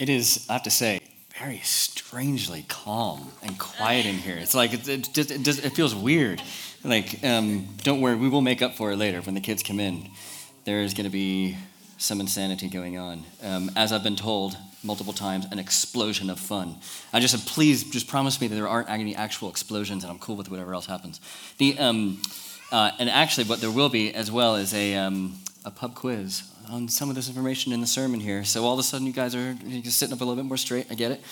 It is, I have to say, very strangely calm and quiet in here. It's like it feels weird. Like, don't worry, we will make up for it later when the kids come in. There is going to be some insanity going on. As I've been told multiple times, an explosion of fun. I just said, please, just promise me that there aren't any actual explosions, and I'm cool with whatever else happens. And actually, what there will be as well is a pub quiz on some of this information in the sermon here. So all of a sudden, you guys are just sitting up a little bit more straight. I get it.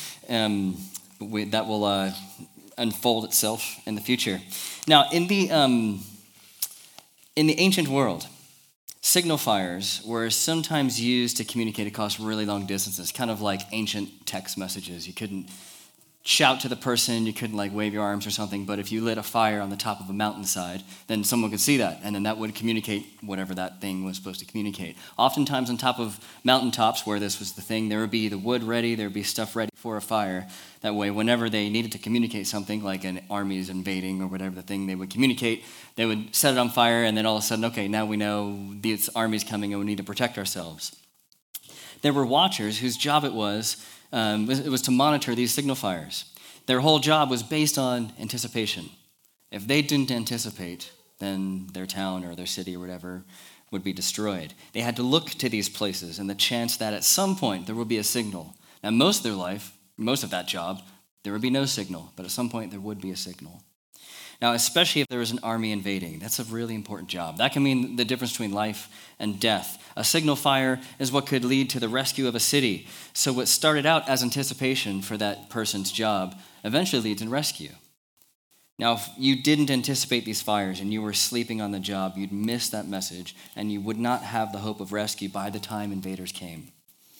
That will unfold itself in the future. Now, in the ancient world, signal fires were sometimes used to communicate across really long distances, kind of like ancient text messages. You couldn't shout to the person, you couldn't like wave your arms or something, but if you lit a fire on the top of a mountainside, then someone could see that, and then that would communicate whatever that thing was supposed to communicate. Oftentimes on top of mountaintops where this was the thing, there would be the wood ready, there would be stuff ready for a fire. That way, whenever they needed to communicate something, like an army is invading or whatever the thing they would communicate, they would set it on fire, and then all of a sudden, okay, now we know this army's coming and we need to protect ourselves. There were watchers whose job it was to monitor these signal fires. Their whole job was based on anticipation. If they didn't anticipate, then their town or their city or whatever would be destroyed. They had to look to these places and the chance that at some point there would be a signal. Now, most of their life, most of that job, there would be no signal, but at some point there would be a signal. Now, especially if there was an army invading, that's a really important job. That can mean the difference between life and death. A signal fire is what could lead to the rescue of a city. So what started out as anticipation for that person's job eventually leads in rescue. Now, if you didn't anticipate these fires and you were sleeping on the job, you'd miss that message and you would not have the hope of rescue by the time invaders came.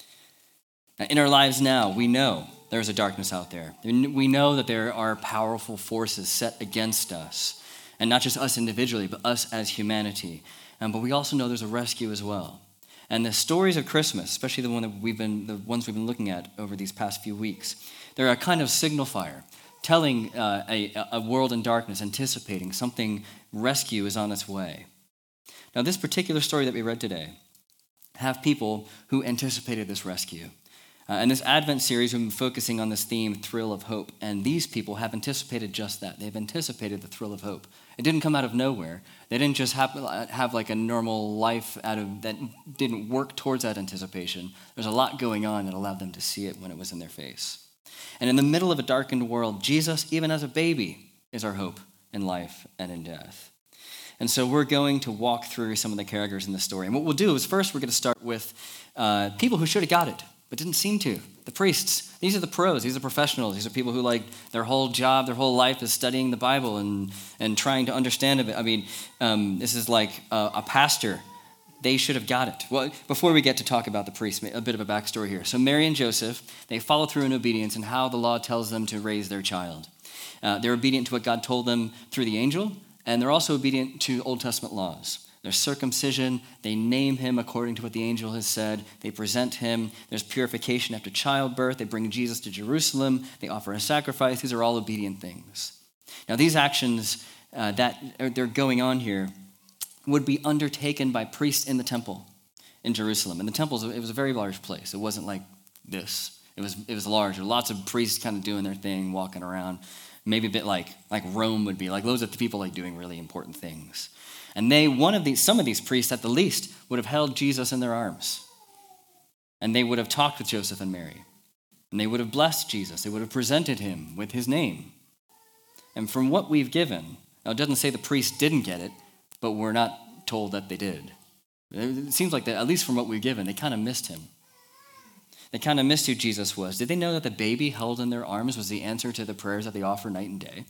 Now, in our lives now, we know there's a darkness out there. We know that there are powerful forces set against us, and not just us individually, but us as humanity. But we also know there's a rescue as well. And the stories of Christmas, especially the ones we've been looking at over these past few weeks, they're a kind of signal fire, telling a world in darkness, anticipating something rescue is on its way. Now, this particular story that we read today have people who anticipated this rescue. In this Advent series, we've been focusing on this theme, thrill of hope, and these people have anticipated just that. They've anticipated the thrill of hope. It didn't come out of nowhere. They didn't just have like a normal life that didn't work towards that anticipation. There's a lot going on that allowed them to see it when it was in their face. And in the middle of a darkened world, Jesus, even as a baby, is our hope in life and in death. And so we're going to walk through some of the characters in the story. And what we'll do is first we're going to start with people who should have got it, but didn't seem to. The priests. These are the pros. These are professionals. These are people who their whole job, their whole life is studying the Bible and trying to understand it. I mean, this is like a pastor. They should have got it. Well, before we get to talk about the priests, a bit of a backstory here. So Mary and Joseph, they follow through in obedience in how the law tells them to raise their child. They're obedient to what God told them through the angel, and they're also obedient to Old Testament laws. There's circumcision. They name him according to what the angel has said. They present him. There's purification after childbirth. They bring Jesus to Jerusalem. They offer a sacrifice. These are all obedient things. Now, these actions that they're going on here would be undertaken by priests in the temple in Jerusalem. And the temple, it was a very large place. It wasn't like this. It was large. There were lots of priests kind of doing their thing, walking around. Maybe a bit like Rome would be, like loads of people doing really important things. And some of these priests at the least would have held Jesus in their arms. And they would have talked with Joseph and Mary. And they would have blessed Jesus. They would have presented him with his name. And from what we've given, now it doesn't say the priests didn't get it, but we're not told that they did. It seems like that, at least from what we've given, they kind of missed him. They kind of missed who Jesus was. Did they know that the baby held in their arms was the answer to the prayers that they offer night and day?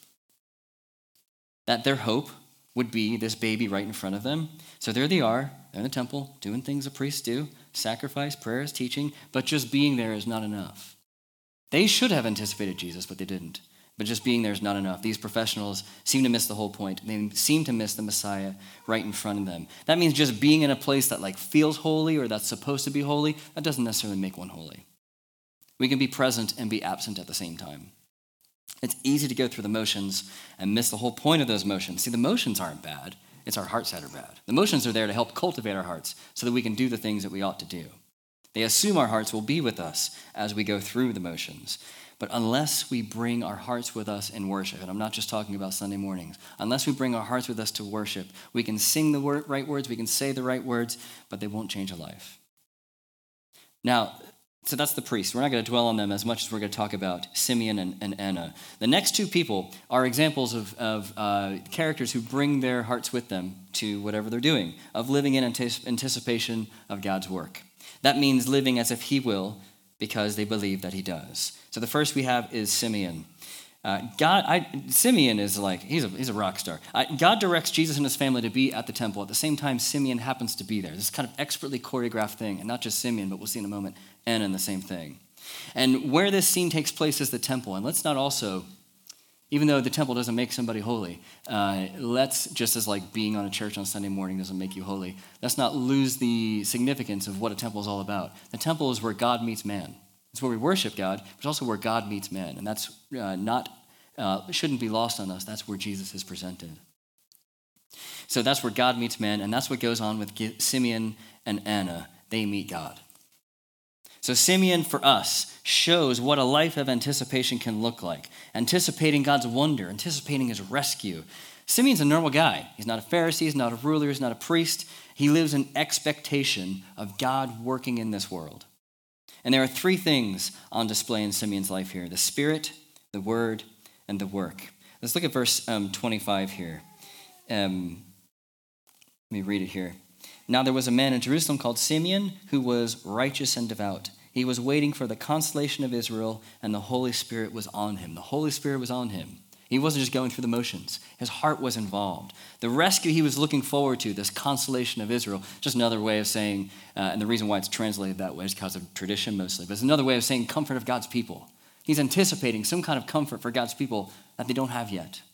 That their hope would be this baby right in front of them. So there they are, they're in the temple, doing things a priests do, sacrifice, prayers, teaching, but just being there is not enough. They should have anticipated Jesus, but they didn't. But just being there is not enough. These professionals seem to miss the whole point. They seem to miss the Messiah right in front of them. That means just being in a place that feels holy or that's supposed to be holy, that doesn't necessarily make one holy. We can be present and be absent at the same time. It's easy to go through the motions and miss the whole point of those motions. See, the motions aren't bad. It's our hearts that are bad. The motions are there to help cultivate our hearts so that we can do the things that we ought to do. They assume our hearts will be with us as we go through the motions. But unless we bring our hearts with us in worship, and I'm not just talking about Sunday mornings, unless we bring our hearts with us to worship, we can sing the right words, we can say the right words, but they won't change a life. Now, so that's the priests. We're not going to dwell on them as much as we're going to talk about Simeon and Anna. The next two people are examples of characters who bring their hearts with them to whatever they're doing, of living in anticipation of God's work. That means living as if he will, because they believe that he does. So the first we have is Simeon. Simeon is like, he's a rock star. God directs Jesus and his family to be at the temple. At the same time, Simeon happens to be there. This kind of expertly choreographed thing, and not just Simeon, but we'll see in a moment, Anna in the same thing. And where this scene takes place is the temple. And let's not also, even though the temple doesn't make somebody holy, let's, just as like being on a church on Sunday morning doesn't make you holy, let's not lose the significance of what a temple is all about. The temple is where God meets man. It's where we worship God, but it's also where God meets man. And that's shouldn't be lost on us. That's where Jesus is presented. So that's where God meets man, and that's what goes on with Simeon and Anna. They meet God. So Simeon, for us, shows what a life of anticipation can look like. Anticipating God's wonder, anticipating his rescue. Simeon's a normal guy. He's not a Pharisee, he's not a ruler, he's not a priest. He lives in expectation of God working in this world. And there are three things on display in Simeon's life here: the Spirit, the Word, and the work. Let's look at verse 25 here. Let me read it here. Now there was a man in Jerusalem called Simeon who was righteous and devout. He was waiting for the consolation of Israel, and the Holy Spirit was on him. The Holy Spirit was on him. He wasn't just going through the motions. His heart was involved. The rescue he was looking forward to, this consolation of Israel, just another way of saying, and the reason why it's translated that way is because of tradition mostly, but it's another way of saying comfort of God's people. He's anticipating some kind of comfort for God's people that they don't have yet.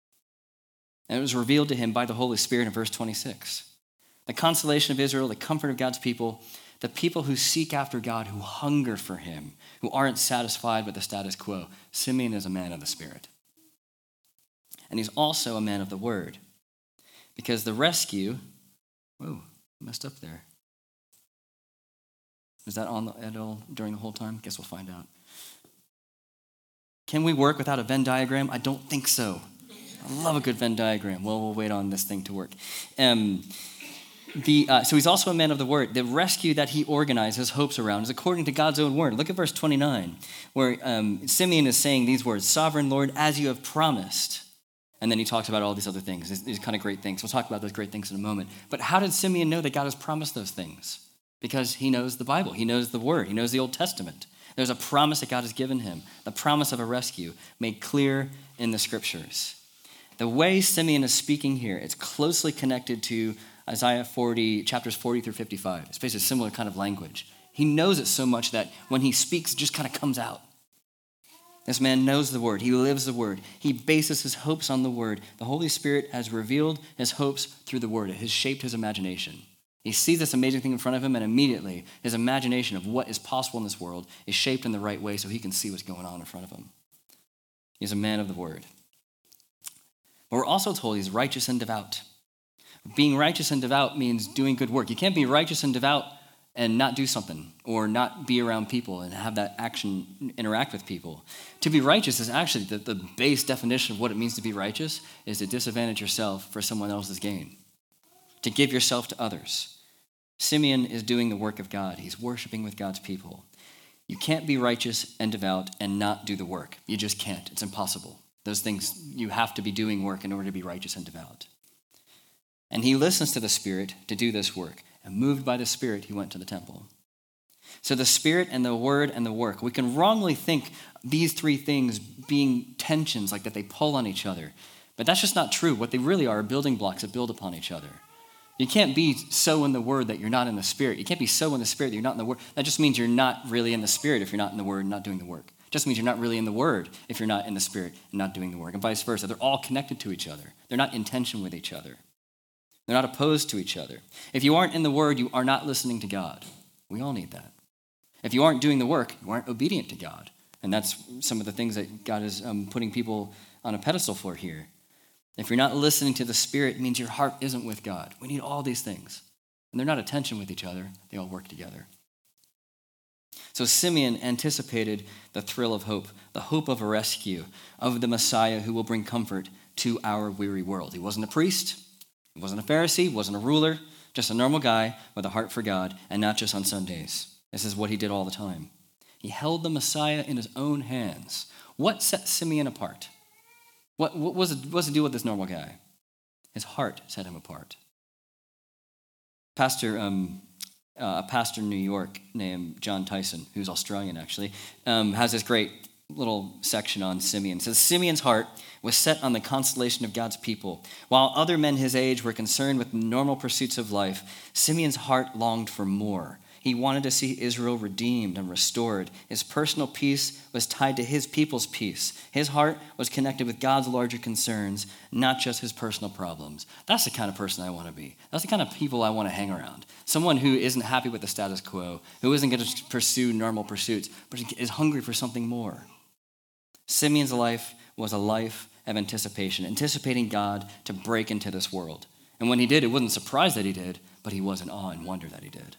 And it was revealed to him by the Holy Spirit in verse 26. The consolation of Israel, the comfort of God's people, the people who seek after God, who hunger for him, who aren't satisfied with the status quo. Simeon is a man of the Spirit. And he's also a man of the Word. Because the rescue, messed up there. Is that on at all during the whole time? Guess we'll find out. Can we work without a Venn diagram? I don't think so. I love a good Venn diagram. Well, we'll wait on this thing to work. So he's also a man of the Word. The rescue that he organizes hopes around is according to God's own word. Look at verse 29, where Simeon is saying these words: "Sovereign Lord, as you have promised." And then he talks about all these other things, these kind of great things. We'll talk about those great things in a moment. But how did Simeon know that God has promised those things? Because he knows the Bible. He knows the Word. He knows the Old Testament. There's a promise that God has given him, the promise of a rescue made clear in the Scriptures. The way Simeon is speaking here, it's closely connected to Isaiah 40, chapters 40 through 55. It's basically a similar kind of language. He knows it so much that when he speaks, it just kind of comes out. This man knows the Word. He lives the Word. He bases his hopes on the Word. The Holy Spirit has revealed his hopes through the Word. It has shaped his imagination. He sees this amazing thing in front of him, and immediately his imagination of what is possible in this world is shaped in the right way so he can see what's going on in front of him. He's a man of the Word. But we're also told he's righteous and devout. Being righteous and devout means doing good work. You can't be righteous and devout and not do something, or not be around people and have that action interact with people. To be righteous is actually the base definition of what it means to be righteous is to disadvantage yourself for someone else's gain, to give yourself to others. Simeon is doing the work of God. He's worshiping with God's people. You can't be righteous and devout and not do the work. You just can't. It's impossible. Those things, you have to be doing work in order to be righteous and devout. And he listens to the Spirit to do this work. And moved by the Spirit, he went to the temple. So the Spirit and the Word and the work. We can wrongly think these three things being tensions, like that they pull on each other. But that's just not true. What they really are building blocks that build upon each other. You can't be so in the Word that you're not in the Spirit. You can't be so in the Spirit that you're not in the Word. That just means you're not really in the Spirit if you're not in the Word and not doing the work. It just means you're not really in the Word if you're not in the Spirit and not doing the work. And vice versa. They're all connected to each other. They're not in tension with each other. They're not opposed to each other. If you aren't in the Word, you are not listening to God. We all need that. If you aren't doing the work, you aren't obedient to God. And that's some of the things that God is putting people on a pedestal for here. If you're not listening to the Spirit, it means your heart isn't with God. We need all these things. And they're not a tension with each other. They all work together. So Simeon anticipated the thrill of hope, the hope of a rescue, of the Messiah who will bring comfort to our weary world. He wasn't a priest, he wasn't a Pharisee, he wasn't a ruler, just a normal guy with a heart for God, and not just on Sundays. This is what he did all the time. He held the Messiah in his own hands. What set Simeon apart? What was the deal with this normal guy? His heart set him apart. A pastor in New York named John Tyson, who's Australian actually, has this great little section on Simeon. It says, Simeon's heart was set on the consolation of God's people. While other men his age were concerned with normal pursuits of life, Simeon's heart longed for more. He wanted to see Israel redeemed and restored. His personal peace was tied to his people's peace. His heart was connected with God's larger concerns, not just his personal problems. That's the kind of person I want to be. That's the kind of people I want to hang around. Someone who isn't happy with the status quo, who isn't going to pursue normal pursuits, but is hungry for something more. Simeon's life was a life of anticipation, anticipating God to break into this world. And when he did, it wasn't surprise that he did, but he was in awe and wonder that he did.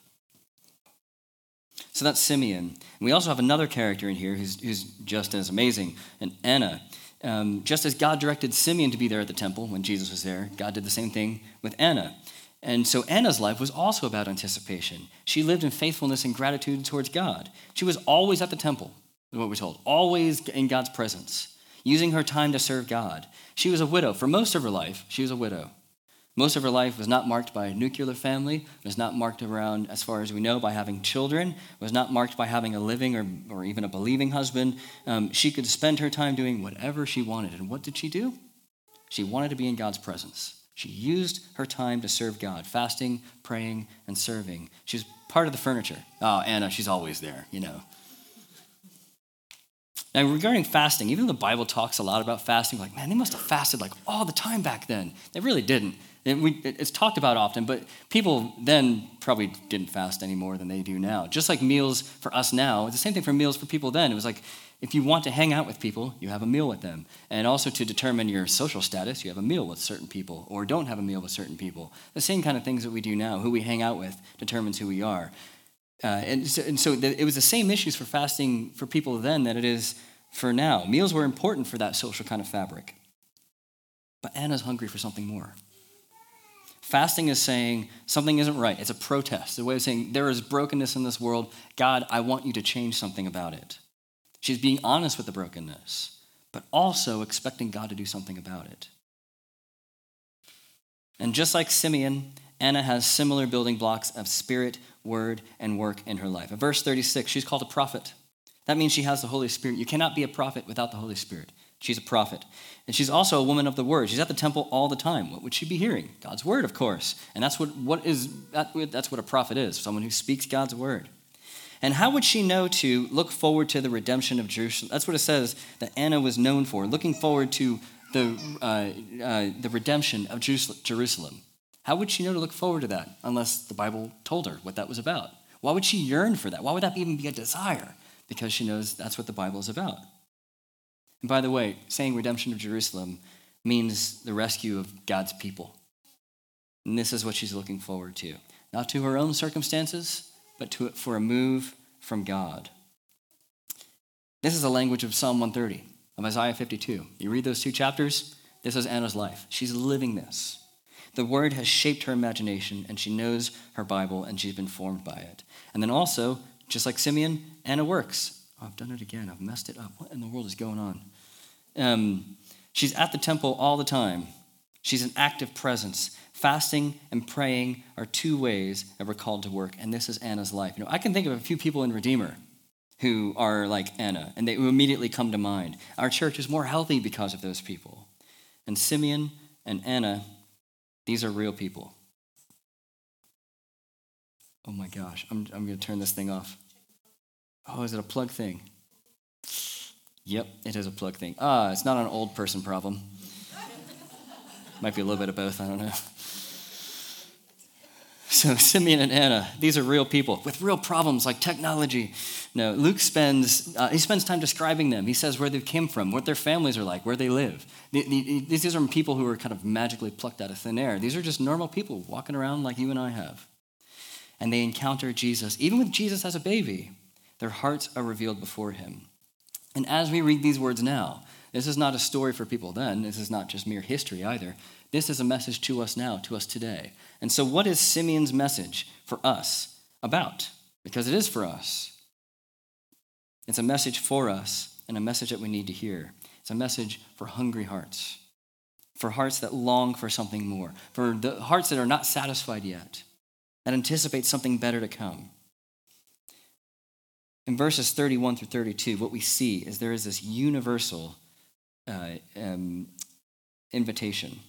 So that's Simeon. And we also have another character in here who's just as amazing, and Anna. Just as God directed Simeon to be there at the temple when Jesus was there, God did the same thing with Anna. And so Anna's life was also about anticipation. She lived in faithfulness and gratitude towards God. She was always at the temple, is what we're told, always in God's presence, using her time to serve God. She was a widow. For most of her life, she was a widow. Most of her life was not marked by a nuclear family, was not marked around, as far as we know, by having children, was not marked by having a living or even a believing husband. She could spend her time doing whatever she wanted. And what did she do? She wanted to be in God's presence. She used her time to serve God, fasting, praying, and serving. She was part of the furniture. Oh, Anna, she's always there, you know. Now, regarding fasting, even though the Bible talks a lot about fasting, like, man, they must have fasted like all the time back then. They really didn't. It's talked about often, but people then probably didn't fast any more than they do now. Just like meals for us now, it's the same thing for meals for people then. It was like, if you want to hang out with people, you have a meal with them. And also to determine your social status, you have a meal with certain people or don't have a meal with certain people. The same kind of things that we do now. Who we hang out with determines who we are. And so it was the same issues for fasting for people then that it is for now. Meals were important for that social kind of fabric. But Anna's hungry for something more. Fasting is saying something isn't right. It's a protest. It's a way of saying there is brokenness in this world. God, I want you to change something about it. She's being honest with the brokenness, but also expecting God to do something about it. And just like Simeon, Anna has similar building blocks of spirit, word, and work in her life. In verse 36, she's called a prophet. That means she has the Holy Spirit. You cannot be a prophet without the Holy Spirit. She's a prophet. And she's also a woman of the word. She's at the temple all the time. What would she be hearing? God's word, of course. And that's what a prophet is, someone who speaks God's word. And how would she know to look forward to the redemption of Jerusalem? That's what it says that Anna was known for, looking forward to the redemption of Jerusalem. How would she know to look forward to that unless the Bible told her what that was about? Why would she yearn for that? Why would that even be a desire? Because she knows that's what the Bible is about. And by the way, saying redemption of Jerusalem means the rescue of God's people. And this is what she's looking forward to. Not to her own circumstances, but for a move from God. This is the language of Psalm 130, of Isaiah 52. You read those two chapters, this is Anna's life. She's living this. The word has shaped her imagination, and she knows her Bible, and she's been formed by it. And then also, just like Simeon, Anna works. Oh, I've done it again. I've messed it up. What in the world is going on? She's at the temple all the time. She's an active presence. Fasting and praying are two ways that we're called to work, and this is Anna's life. You know, I can think of a few people in Redeemer who are like Anna, and they immediately come to mind. Our church is more healthy because of those people. And Simeon and Anna, these are real people. Oh my gosh, I'm going to turn this thing off. Oh, is it a plug thing? Yep, it is a plug thing. It's not an old person problem. Might be a little bit of both, I don't know. So Simeon and Anna, these are real people with real problems like technology. No, Luke spends time describing them. He says where they came from, what their families are like, where they live. These are people who are kind of magically plucked out of thin air. These are just normal people walking around like you and I have. And they encounter Jesus, even with Jesus as a baby. Their hearts are revealed before him. And as we read these words now, this is not a story for people then. This is not just mere history either. This is a message to us now, to us today. And so what is Simeon's message for us about? Because it is for us. It's a message for us and a message that we need to hear. It's a message for hungry hearts, for hearts that long for something more, for the hearts that are not satisfied yet, that anticipate something better to come. In verses 31 through 32, what we see is there is this universal invitation.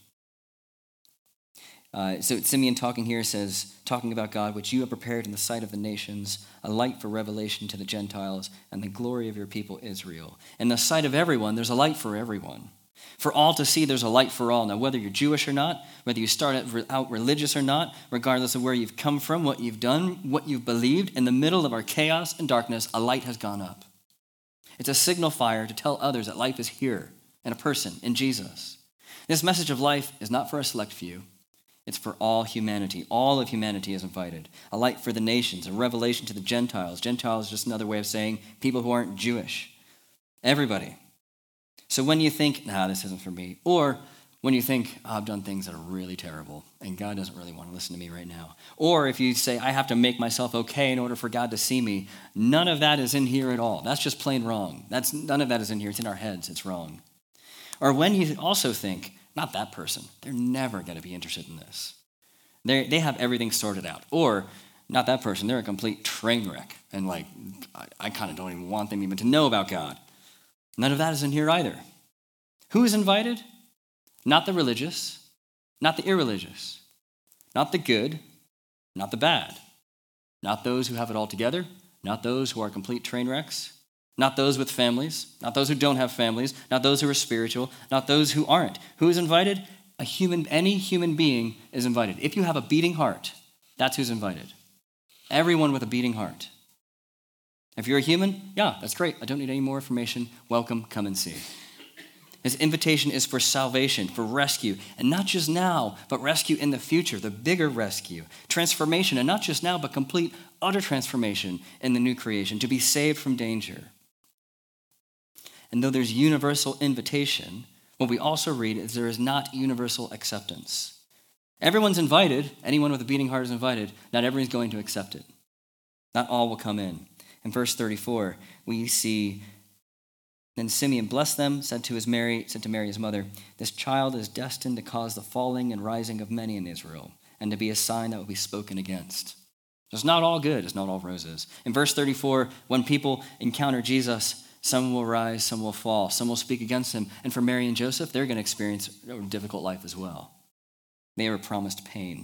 So Simeon talking here says, talking about God, which you have prepared in the sight of the nations, a light for revelation to the Gentiles, and the glory of your people Israel. In the sight of everyone, there's a light for everyone. For all to see, there's a light for all. Now, whether you're Jewish or not, whether you start out religious or not, regardless of where you've come from, what you've done, what you've believed, in the middle of our chaos and darkness, a light has gone up. It's a signal fire to tell others that life is here in a person, in Jesus. This message of life is not for a select few. It's for all humanity. All of humanity is invited. A light for the nations, a revelation to the Gentiles. Gentiles is just another way of saying people who aren't Jewish. Everybody. So when you think, this isn't for me, or when you think, I've done things that are really terrible and God doesn't really want to listen to me right now, or if you say, I have to make myself okay in order for God to see me, none of that is in here at all. That's just plain wrong. None of that is in here. It's in our heads. It's wrong. Or when you also think, not that person, they're never going to be interested in this. They have everything sorted out. Or, not that person, they're a complete train wreck. And I kind of don't even want them even to know about God. None of that is in here either. Who is invited? Not the religious, not the irreligious, not the good, not the bad, not those who have it all together, not those who are complete train wrecks, not those with families, not those who don't have families, not those who are spiritual, not those who aren't. Who is invited? Any human being is invited. If you have a beating heart, that's who's invited. Everyone with a beating heart. If you're a human, that's great. I don't need any more information. Welcome, come and see. His invitation is for salvation, for rescue, and not just now, but rescue in the future, the bigger rescue. Transformation, and not just now, but complete, utter transformation in the new creation, to be saved from danger. And though there's universal invitation, what we also read is there is not universal acceptance. Everyone's invited. Anyone with a beating heart is invited. Not everyone's going to accept it. Not all will come in. In verse 34, we see, then Simeon blessed them, said to Mary his mother, this child is destined to cause the falling and rising of many in Israel, and to be a sign that will be spoken against. It's not all good. It's not all roses. In verse 34, when people encounter Jesus, some will rise, some will fall, some will speak against him. And for Mary and Joseph, they're going to experience a difficult life as well. They were promised pain.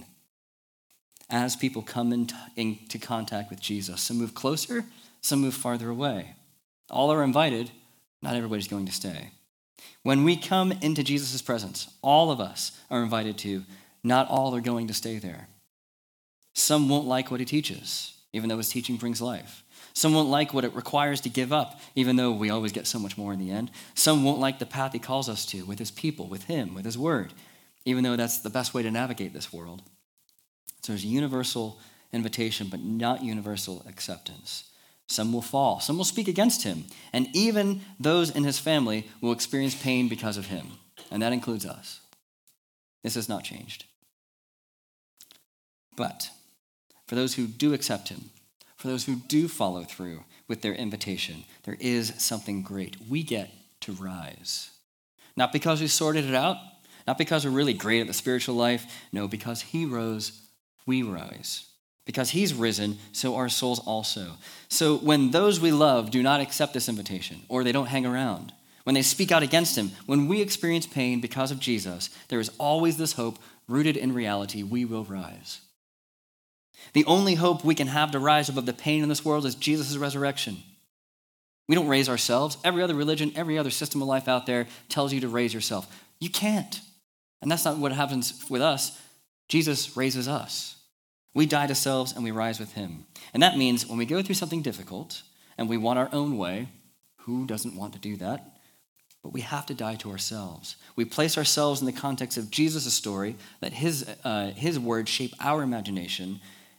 As people come into contact with Jesus, some move closer, some move farther away. All are invited. Not everybody's going to stay. When we come into Jesus' presence, all of us are invited to. Not all are going to stay there. Some won't like what he teaches, even though his teaching brings life. Some won't like what it requires to give up, even though we always get so much more in the end. Some won't like the path he calls us to with his people, with him, with his word, even though that's the best way to navigate this world. So there's universal invitation, but not universal acceptance. Some will fall. Some will speak against him. And even those in his family will experience pain because of him. And that includes us. This has not changed. But for those who do accept him, for those who do follow through with their invitation, there is something great. We get to rise. Not because we sorted it out, not because we're really great at the spiritual life. No, because he rose, we rise. Because he's risen, so our souls also. So when those we love do not accept this invitation, or they don't hang around, when they speak out against him, when we experience pain because of Jesus, there is always this hope rooted in reality: we will rise. The only hope we can have to rise above the pain in this world is Jesus' resurrection. We don't raise ourselves. Every other religion, every other system of life out there tells you to raise yourself. You can't. And that's not what happens with us. Jesus raises us. We die to selves and we rise with him. And that means when we go through something difficult and we want our own way, who doesn't want to do that? But we have to die to ourselves. We place ourselves in the context of Jesus' story, let his words shape our imagination,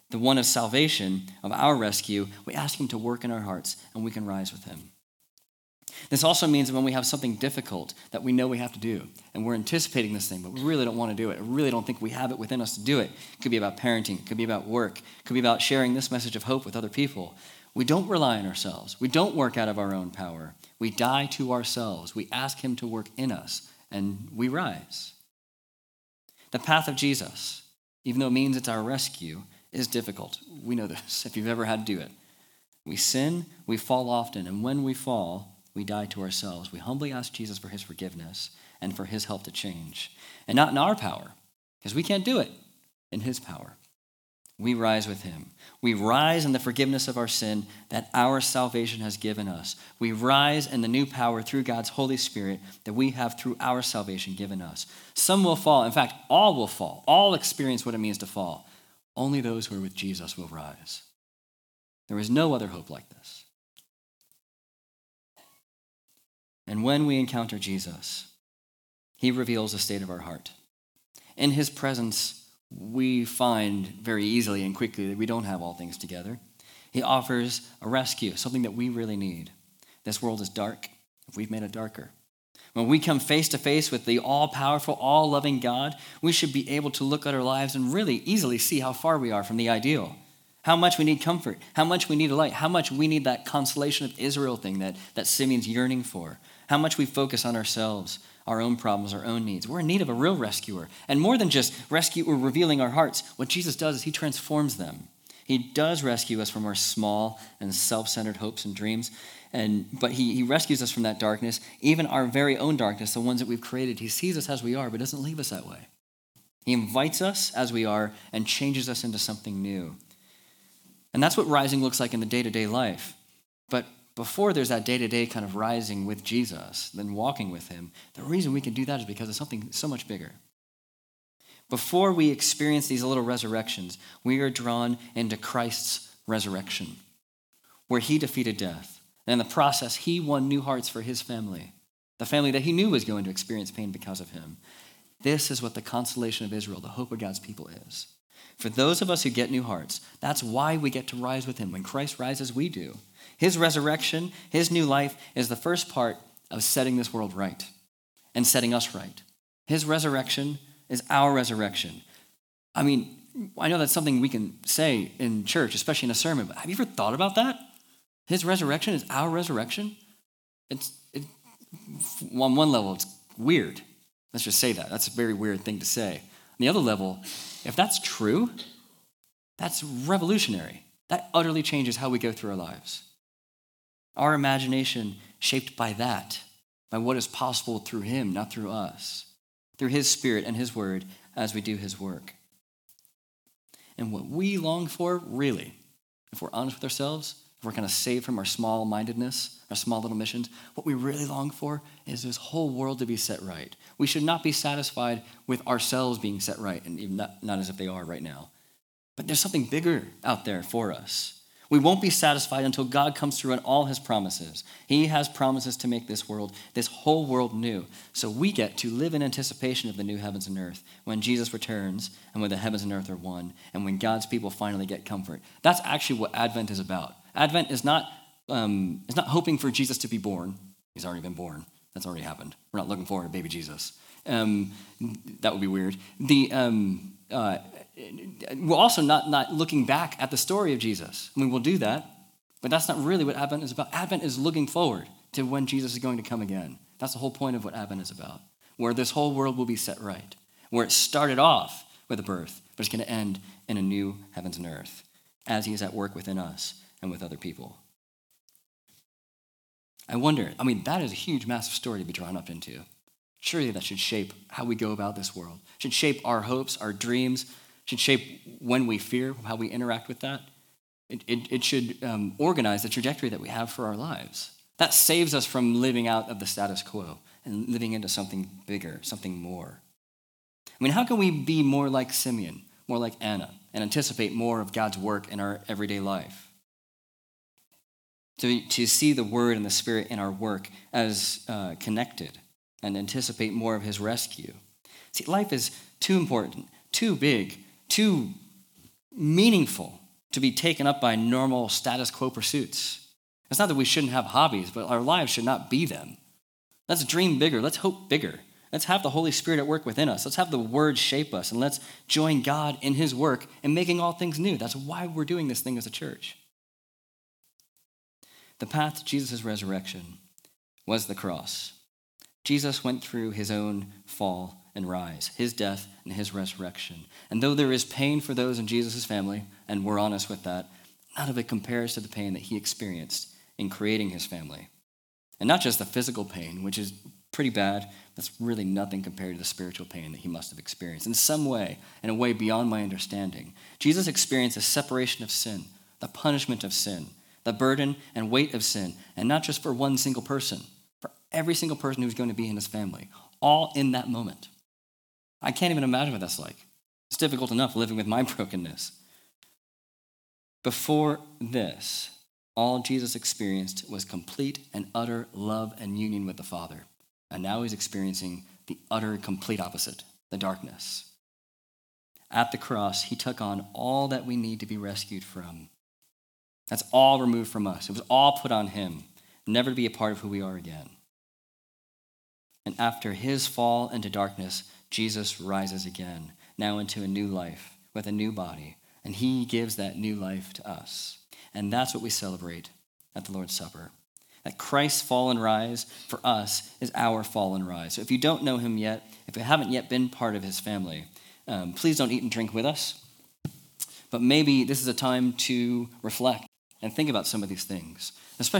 the one of salvation, of our rescue, we ask him to work in our hearts, and we can rise with him. This also means that when we have something difficult that we know we have to do, and we're anticipating this thing, but we really don't want to do it, or really don't think we have it within us to do it. It could be about parenting, it could be about work, it could be about sharing this message of hope with other people. We don't rely on ourselves. We don't work out of our own power. We die to ourselves. We ask him to work in us, and we rise. The path of Jesus, even though it means it's our rescue, is difficult. We know this if you've ever had to do it. We sin, we fall often, and when we fall, we die to ourselves. We humbly ask Jesus for his forgiveness and for his help to change. And not in our power, because we can't do it, in his power. We rise with him. We rise in the forgiveness of our sin that our salvation has given us. We rise in the new power through God's Holy Spirit that we have through our salvation given us. Some will fall. In fact, all will fall. All experience what it means to fall. Only those who are with Jesus will rise. There is no other hope like this. And when we encounter Jesus, he reveals the state of our heart. In his presence, we find very easily and quickly that we don't have all things together. He offers a rescue, something that we really need. This world is dark. We've made it darker. When we come face to face with the all-powerful, all-loving God, we should be able to look at our lives and really easily see how far we are from the ideal. How much we need comfort, how much we need a light, how much we need that consolation of Israel thing that Simeon's yearning for, how much we focus on ourselves, our own problems, our own needs. We're in need of a real rescuer. And more than just rescue or revealing our hearts, what Jesus does is he transforms them. He does rescue us from our small and self-centered hopes and dreams, but he rescues us from that darkness, even our very own darkness, the ones that we've created. He sees us as we are, but doesn't leave us that way. He invites us as we are and changes us into something new. And that's what rising looks like in the day-to-day life. But before there's that day-to-day kind of rising with Jesus, then walking with him, the reason we can do that is because of something so much bigger. Before we experience these little resurrections, we are drawn into Christ's resurrection, where he defeated death. And in the process, he won new hearts for his family, the family that he knew was going to experience pain because of him. This is what the consolation of Israel, the hope of God's people, is. For those of us who get new hearts, that's why we get to rise with him. When Christ rises, we do. His resurrection, his new life, is the first part of setting this world right and setting us right. His resurrection is our resurrection. I mean, I know that's something we can say in church, especially in a sermon, but have you ever thought about that? His resurrection is our resurrection? On one level, it's weird. Let's just say that. That's a very weird thing to say. On the other level, if that's true, that's revolutionary. That utterly changes how we go through our lives. Our imagination shaped by that, by what is possible through him, not through us, through his spirit and his word as we do his work. And what we long for, really, if we're honest with ourselves, if we're kind of saved from our small-mindedness, our small little missions, what we really long for is this whole world to be set right. We should not be satisfied with ourselves being set right, and even not as if they are right now. But there's something bigger out there for us. We won't be satisfied until God comes through on all his promises. He has promises to make this world, this whole world new. So we get to live in anticipation of the new heavens and earth when Jesus returns and when the heavens and earth are one and when God's people finally get comfort. That's actually what Advent is about. Advent is not hoping for Jesus to be born. He's already been born. That's already happened. We're not looking forward to baby Jesus. That would be weird. We're also not looking back at the story of Jesus. I mean, we'll do that, but that's not really what Advent is about. Advent is looking forward to when Jesus is going to come again. That's the whole point of what Advent is about, where this whole world will be set right, where it started off with a birth, but it's going to end in a new heavens and earth as he is at work within us and with other people. I wonder, that is a huge, massive story to be drawn up into. Surely that should shape how we go about this world, should shape our hopes, our dreams, should shape when we fear, how we interact with that. It should organize the trajectory that we have for our lives. That saves us from living out of the status quo and living into something bigger, something more. How can we be more like Simeon, more like Anna, and anticipate more of God's work in our everyday life? To see the word and the spirit in our work as connected and anticipate more of his rescue. See, life is too important, too big, too meaningful to be taken up by normal status quo pursuits. It's not that we shouldn't have hobbies, but our lives should not be them. Let's dream bigger. Let's hope bigger. Let's have the Holy Spirit at work within us. Let's have the Word shape us, and let's join God in his work in making all things new. That's why we're doing this thing as a church. The path to Jesus' resurrection was the cross. Jesus went through his own fall and rise, his death and his resurrection. And though there is pain for those in Jesus' family, and we're honest with that, none of it compares to the pain that he experienced in creating his family. And not just the physical pain, which is pretty bad, that's really nothing compared to the spiritual pain that he must have experienced. In some way, in a way beyond my understanding, Jesus experienced the separation of sin, the punishment of sin, the burden and weight of sin, and not just for one single person, for every single person who's going to be in his family, all in that moment. I can't even imagine what that's like. It's difficult enough living with my brokenness. Before this, all Jesus experienced was complete and utter love and union with the Father. And now he's experiencing the utter, complete opposite, the darkness. At the cross, he took on all that we need to be rescued from. That's all removed from us. It was all put on him, never to be a part of who we are again. And after his fall into darkness, Jesus rises again, now into a new life with a new body. And he gives that new life to us. And that's what we celebrate at the Lord's Supper. That Christ's fall and rise for us is our fall and rise. So if you don't know him yet, if you haven't yet been part of his family, please don't eat and drink with us. But maybe this is a time to reflect and think about some of these things.